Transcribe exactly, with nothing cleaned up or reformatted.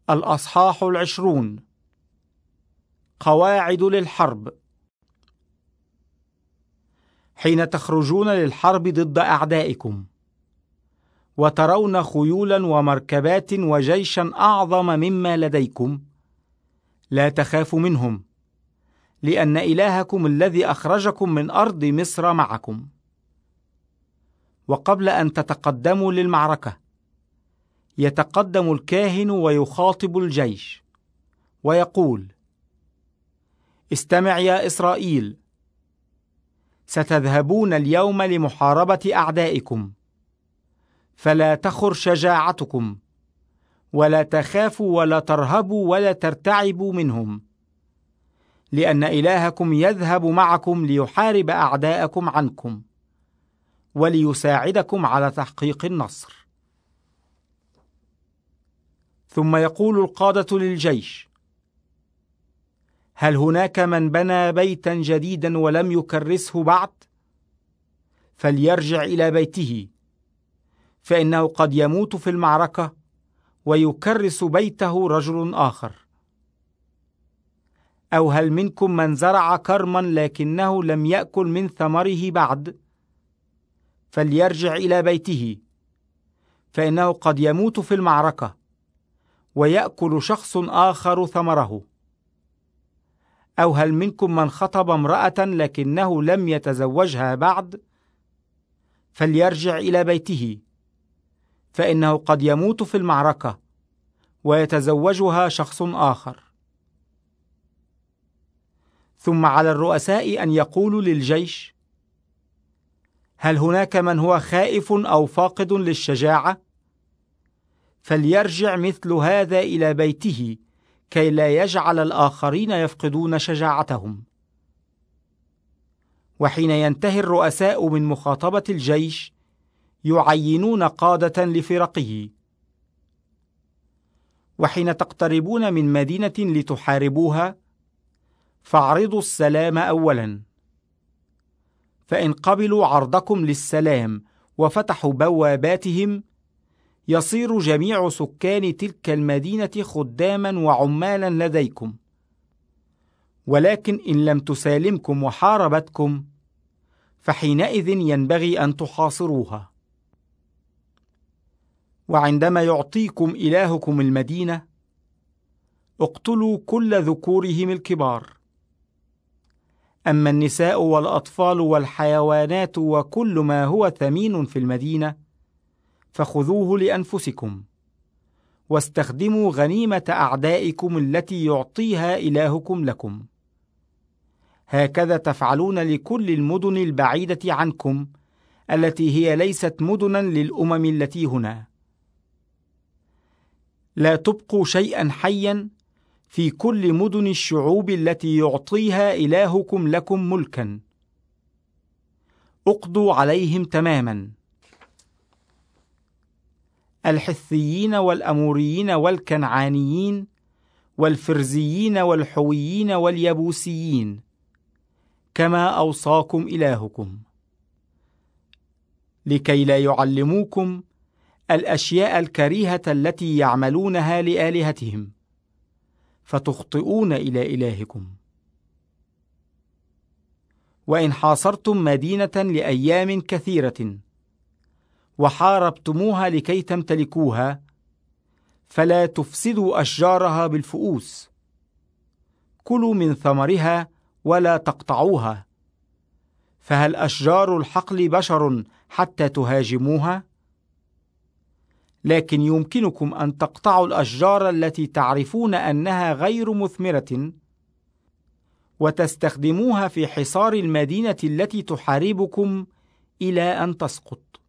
الأصحاح العشرون. قواعد للحرب. حين تخرجون للحرب ضد أعدائكم وترون خيولا ومركبات وجيشا أعظم مما لديكم، لا تخافوا منهم، لأن إلهكم الذي أخرجكم من أرض مصر معكم. وقبل أن تتقدموا للمعركة يتقدم الكاهن ويخاطب الجيش ويقول: استمع يا إسرائيل، ستذهبون اليوم لمحاربة أعدائكم، فلا تخر شجاعتكم، ولا تخافوا ولا ترهبوا ولا ترتعبوا منهم، لأن إلهكم يذهب معكم ليحارب أعداءكم عنكم وليساعدكم على تحقيق النصر. ثم يقول القادة للجيش: هل هناك من بنى بيتا جديدا ولم يكرسه بعد؟ فليرجع إلى بيته، فإنه قد يموت في المعركة ويكرس بيته رجل آخر. أو هل منكم من زرع كرما لكنه لم يأكل من ثمره بعد؟ فليرجع إلى بيته، فإنه قد يموت في المعركة ويأكل شخص آخر ثمره. أو هل منكم من خطب امرأة لكنه لم يتزوجها بعد؟ فليرجع إلى بيته، فإنه قد يموت في المعركة ويتزوجها شخص آخر. ثم على الرؤساء أن يقولوا للجيش: هل هناك من هو خائف أو فاقد للشجاعة؟ فليرجع مثل هذا إلى بيته، كي لا يجعل الآخرين يفقدون شجاعتهم. وحين ينتهي الرؤساء من مخاطبة الجيش يعينون قادة لفرقه. وحين تقتربون من مدينة لتحاربوها فاعرضوا السلام أولا، فإن قبلوا عرضكم للسلام وفتحوا بواباتهم يصير جميع سكان تلك المدينة خداما وعمالا لديكم. ولكن إن لم تسالمكم وحاربتكم فحينئذ ينبغي أن تحاصروها. وعندما يعطيكم إلهكم المدينة اقتلوا كل ذكورهم الكبار، أما النساء والأطفال والحيوانات وكل ما هو ثمين في المدينة فخذوه لأنفسكم، واستخدموا غنيمة أعدائكم التي يعطيها إلهكم لكم. هكذا تفعلون لكل المدن البعيدة عنكم التي هي ليست مدنا للأمم التي هنا. لا تبقوا شيئا حيا في كل مدن الشعوب التي يعطيها إلهكم لكم ملكا. اقضوا عليهم تماما: الحثيين والأموريين والكنعانيين والفرزيين والحويين واليبوسيين، كما أوصاكم إلهكم، لكي لا يعلموكم الأشياء الكريهة التي يعملونها لآلهتهم فتخطئون إلى إلهكم. وإن حاصرتم مدينة لأيام كثيرة وحاربتموها لكي تمتلكوها فلا تفسدوا أشجارها بالفؤوس. كلوا من ثمرها ولا تقطعوها، فهل أشجار الحقل بشر حتى تهاجموها؟ لكن يمكنكم أن تقطعوا الأشجار التي تعرفون أنها غير مثمرة وتستخدموها في حصار المدينة التي تحاربكم إلى أن تسقط.